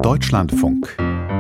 Deutschlandfunk.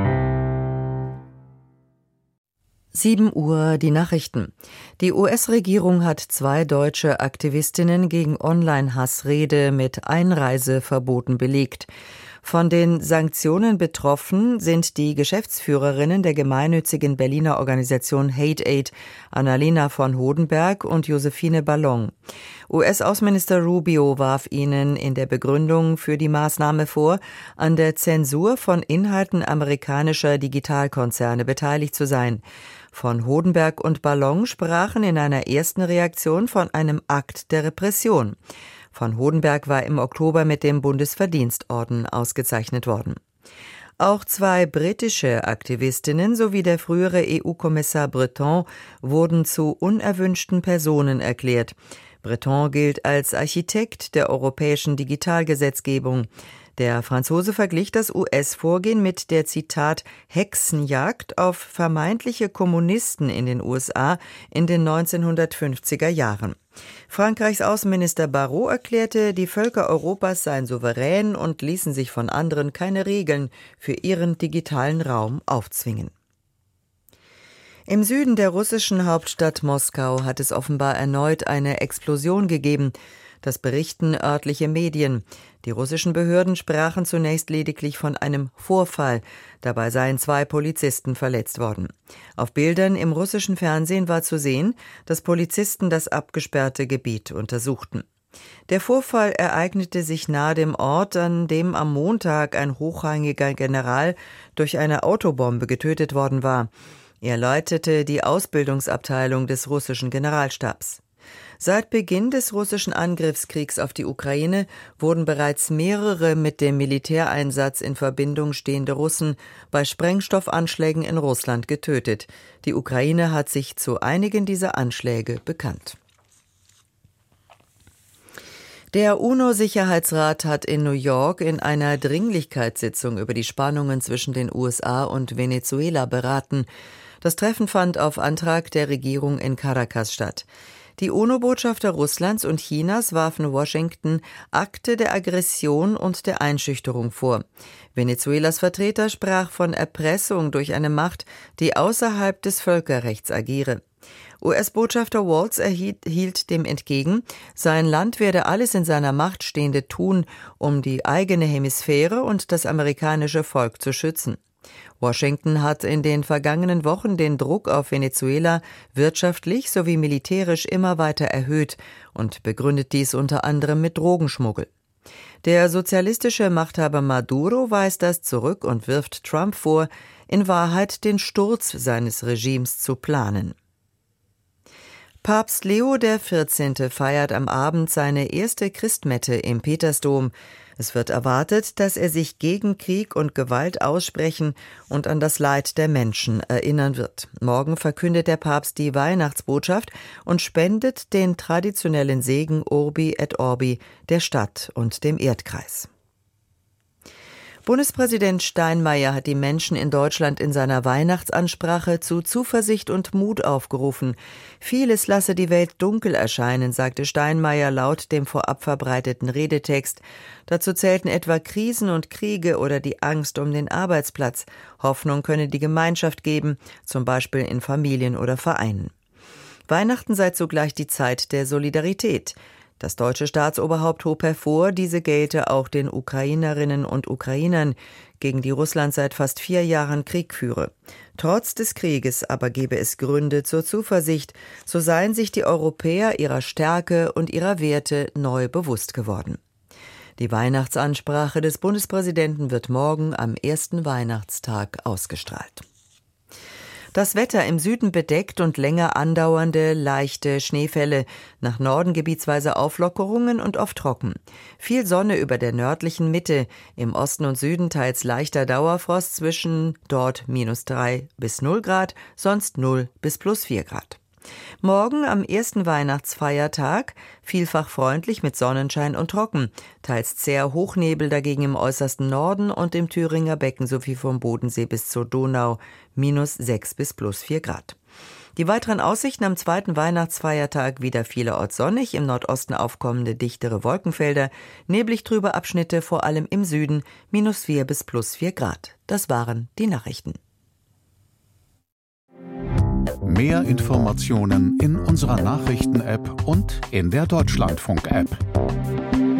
7 Uhr, die Nachrichten. Die US-Regierung hat 2 deutsche Aktivistinnen gegen Online-Hassrede mit Einreiseverboten belegt. Von den Sanktionen betroffen sind die Geschäftsführerinnen der gemeinnützigen Berliner Organisation Hate Aid, Annalena von Hodenberg und Josephine Ballon. US-Außenminister Rubio warf ihnen in der Begründung für die Maßnahme vor, an der Zensur von Inhalten amerikanischer Digitalkonzerne beteiligt zu sein. Von Hodenberg und Ballon sprachen in einer ersten Reaktion von einem Akt der Repression. Von Hodenberg war im Oktober mit dem Bundesverdienstorden ausgezeichnet worden. Auch 2 britische Aktivistinnen sowie der frühere EU-Kommissar Breton wurden zu unerwünschten Personen erklärt. Breton gilt als Architekt der europäischen Digitalgesetzgebung. Der Franzose verglich das US-Vorgehen mit der, Zitat, Hexenjagd auf vermeintliche Kommunisten in den USA in den 1950er Jahren. Frankreichs Außenminister Barrot erklärte, die Völker Europas seien souverän und ließen sich von anderen keine Regeln für ihren digitalen Raum aufzwingen. Im Süden der russischen Hauptstadt Moskau hat es offenbar erneut eine Explosion gegeben. Das berichten örtliche Medien. Die russischen Behörden sprachen zunächst lediglich von einem Vorfall. Dabei seien 2 Polizisten verletzt worden. Auf Bildern im russischen Fernsehen war zu sehen, dass Polizisten das abgesperrte Gebiet untersuchten. Der Vorfall ereignete sich nahe dem Ort, an dem am Montag ein hochrangiger General durch eine Autobombe getötet worden war. Er leitete die Ausbildungsabteilung des russischen Generalstabs. Seit Beginn des russischen Angriffskriegs auf die Ukraine wurden bereits mehrere mit dem Militäreinsatz in Verbindung stehende Russen bei Sprengstoffanschlägen in Russland getötet. Die Ukraine hat sich zu einigen dieser Anschläge bekannt. Der UNO-Sicherheitsrat hat in New York in einer Dringlichkeitssitzung über die Spannungen zwischen den USA und Venezuela beraten. Das Treffen fand auf Antrag der Regierung in Caracas statt. Die UNO-Botschafter Russlands und Chinas warfen Washington Akte der Aggression und der Einschüchterung vor. Venezuelas Vertreter sprach von Erpressung durch eine Macht, die außerhalb des Völkerrechts agiere. US-Botschafter Waltz hielt dem entgegen, sein Land werde alles in seiner Macht Stehende tun, um die eigene Hemisphäre und das amerikanische Volk zu schützen. Washington hat in den vergangenen Wochen den Druck auf Venezuela wirtschaftlich sowie militärisch immer weiter erhöht und begründet dies unter anderem mit Drogenschmuggel. Der sozialistische Machthaber Maduro weist das zurück und wirft Trump vor, in Wahrheit den Sturz seines Regimes zu planen. Papst Leo XIV. Feiert am Abend seine erste Christmette im Petersdom. Es wird erwartet, dass er sich gegen Krieg und Gewalt aussprechen und an das Leid der Menschen erinnern wird. Morgen verkündet der Papst die Weihnachtsbotschaft und spendet den traditionellen Segen Urbi et Orbi der Stadt und dem Erdkreis. Bundespräsident Steinmeier hat die Menschen in Deutschland in seiner Weihnachtsansprache zu Zuversicht und Mut aufgerufen. Vieles lasse die Welt dunkel erscheinen, sagte Steinmeier laut dem vorab verbreiteten Redetext. Dazu zählten etwa Krisen und Kriege oder die Angst um den Arbeitsplatz. Hoffnung könne die Gemeinschaft geben, zum Beispiel in Familien oder Vereinen. Weihnachten sei zugleich die Zeit der Solidarität. Das deutsche Staatsoberhaupt hob hervor, diese gelte auch den Ukrainerinnen und Ukrainern, gegen die Russland seit fast 4 Jahren Krieg führe. Trotz des Krieges aber gebe es Gründe zur Zuversicht, so seien sich die Europäer ihrer Stärke und ihrer Werte neu bewusst geworden. Die Weihnachtsansprache des Bundespräsidenten wird morgen am ersten Weihnachtstag ausgestrahlt. Das Wetter im Süden bedeckt und länger andauernde, leichte Schneefälle, nach Norden gebietsweise Auflockerungen und oft trocken. Viel Sonne über der nördlichen Mitte, im Osten und Süden teils leichter Dauerfrost zwischen dort -3 bis 0 Grad, sonst 0 bis +4 Grad. Morgen am ersten Weihnachtsfeiertag vielfach freundlich mit Sonnenschein und trocken, teils zäher Hochnebel dagegen im äußersten Norden und im Thüringer Becken sowie vom Bodensee bis zur Donau, -6 bis +4 Grad. Die weiteren Aussichten: am zweiten Weihnachtsfeiertag wieder vielerorts sonnig, im Nordosten aufkommende dichtere Wolkenfelder, neblig trübe Abschnitte, vor allem im Süden, -4 bis +4 Grad. Das waren die Nachrichten. Mehr Informationen in unserer Nachrichten-App und in der Deutschlandfunk-App.